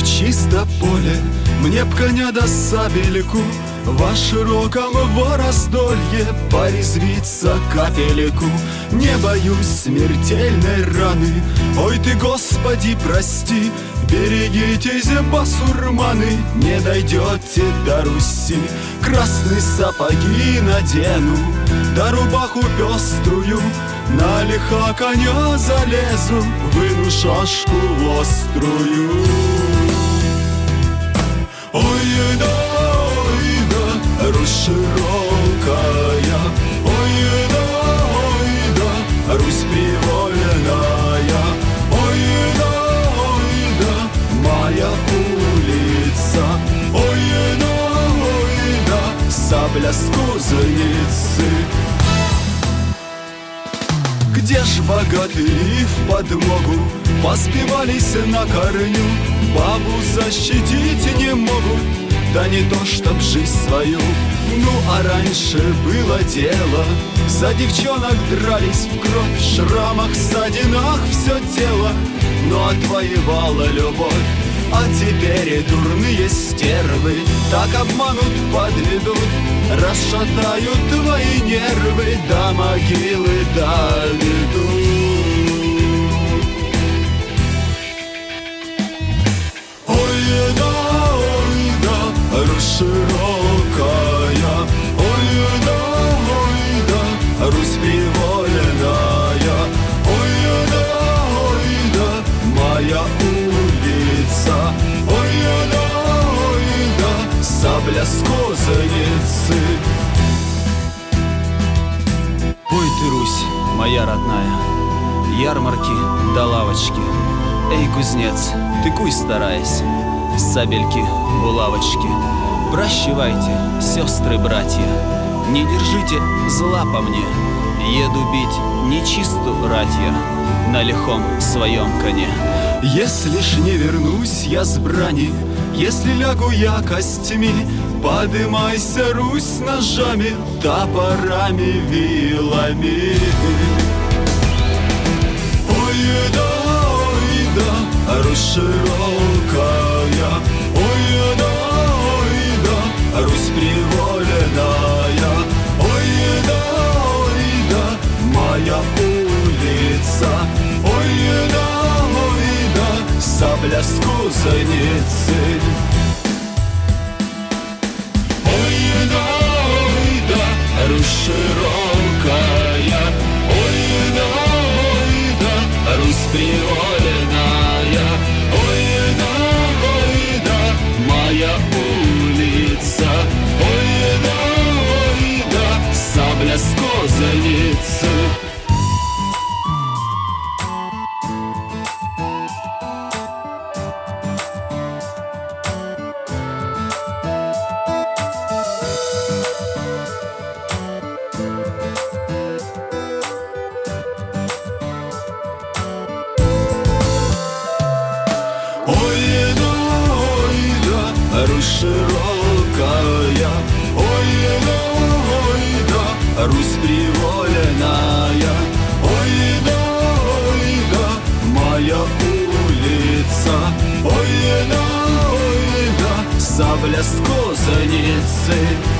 чисто поле, мне б коня да сабельку, во широком вораздолье порезвиться капельку. Не боюсь смертельной раны, ой ты, Господи, прости. Берегитесь, басурманы, не дойдете до Руси. Красные сапоги надену, да рубаху пеструю, на лиха коня залезу, выну шашку острую. Ой да, Русь широкая, ой да, Русь привольная, ой да, моя улица, ой да, сабля с кузницы. Где ж богатыри в подмогу поспевались на корню, бабу защитить не могут, да не то чтоб жизнь свою. Ну а раньше было дело, за девчонок дрались в кровь, в шрамах, ссадинах все тело, но отвоевала любовь. А теперь и дурные стервы так обманут, подведут, расшатают твои нервы, до могилы доведут. Ой да, Русь широкая, ой да, Русь привольная, ой да, моя улица, ой да, сабля с кузницы. Пой ты, Русь, моя родная, ярмарки да лавочки. Эй, кузнец, ты куй стараясь, сабельки, булавочки. Прощевайте, сестры-братья, не держите зла по мне. Еду бить нечисту ратья на лихом своем коне. Если ж не вернусь я с брани, если лягу я костями, подымайся, Русь, ножами, топорами, вилами. Ой да, Русь широкая, ой да, Русь привольная, ой да, моя улица, ой да, сабля с кузницы. Ой да, Русь широкая, ой да, Русь привольная, ой да, моя улица, ой да, сабля с кузницы. Ой да, Русь широкая, ой да, Русь привольная, ой да, моя улица, ой да, сабля с кузницы.